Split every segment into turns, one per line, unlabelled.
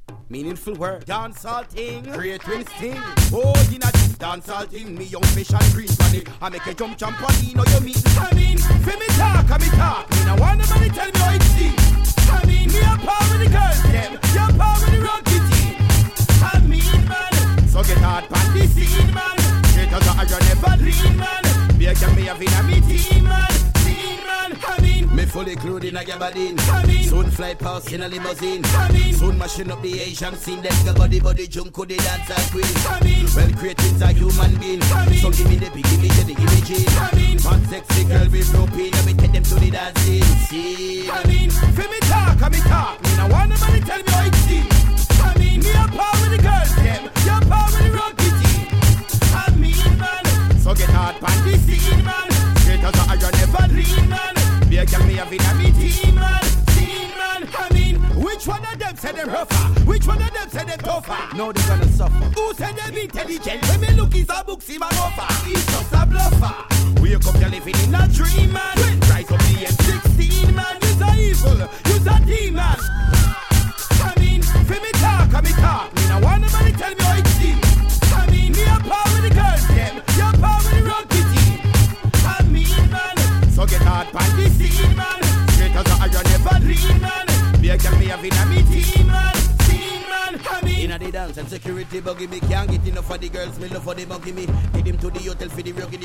Meaningful word, dancehall thing, great instinct. Oh, in a dancehall thing, me young fish and green money. I make a jump trampoline, or you meet. I mean, for me talk, me talk. Me no want nobody tell me how it seems. I mean, me a power with the girls, them. You a power with the rocky team. I mean, man, so get hard pan the scene, man. Straight as a iron never lean, man. Be a me having a me team, man. I mean, me fully clothed in a gabardine. Soon fly past in a limousine. Soon mashing up the Asian scene. Then go body junk the dancer queen. Well creating's a human being. So give me the big, give me the, give me jeans. Fat sexy girl with roping. Let me take them to the dancing scene. I mean, for me talk, me talk. Me no want nobody tell me how it seems. I mean, me a power with the girls, them. You a power with the rocky team. I mean, man, so get hard pan the scene, man. Straight as a iron never lean, man. Be a girl me having a me team, man. Team, man. I mean, which one of them said them rougher? Which one of them said them tougher? No, they gonna suffer. Who said them intelligent? When me look is a book, see my offer. He's just a bluffer. Wake up, you're living in a dream, man. Rise up the M16, man. You's a evil, you's a demon. I mean, for me talk, me talk. Me no want nobody tell me how it seems. I mean, me a power with the girls, them. You a power with the rocky team. I mean, man, so get hard pan the scene, man. Straight as a iron never lean, man. Be a girl me having a me team, man. Team, man. I mean, inna the dance and security buggy me can't get enough for the girls. Me love for the monkey me. Take them to the hotel for the ruggedy.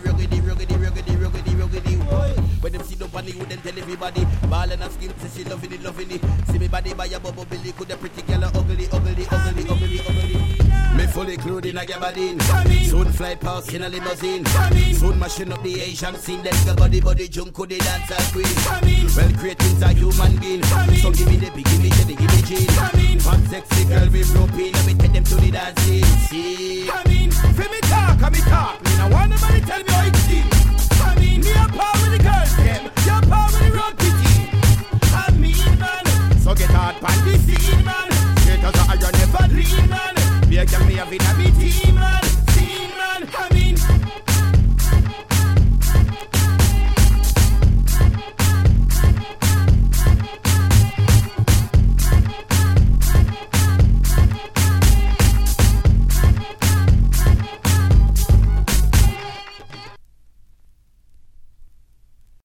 When them sit up on the wood and tell everybody ball and a skin, say she loving it. See me body by a bubble belly, could a pretty girl ugly. Me fully clothed in a gabardine. Soon fly past in a limousine. Soon mashing up the Asian scene. Then go body junk the dancer queen. Well creating's a human being. So give me the big, give me the, give me jeans. Fat sexy girl with roping. Let me take them to the dancing scene. I mean, for me talk, me talk. Me no want nobody tell me how it seems. I mean, me a power with the girls, them. You a power with the rocky team. I mean, man, so get hard pan the scene, man. Straight as a iron never lean, man. Be a girl me having a me team, man.